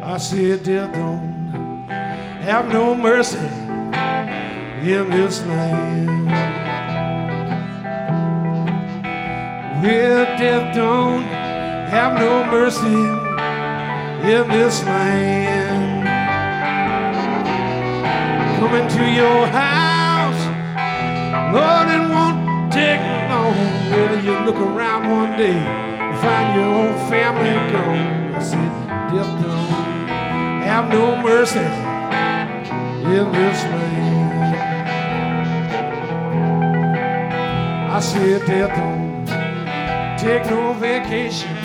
I said, death don't have no mercy in this land. Well, death don't have no mercy in this land. Coming to your house, Lord, it won't take long. Well, you look around one day and find your own family gone. I said, death don't have no mercy in this land. I said, death don't take no vacation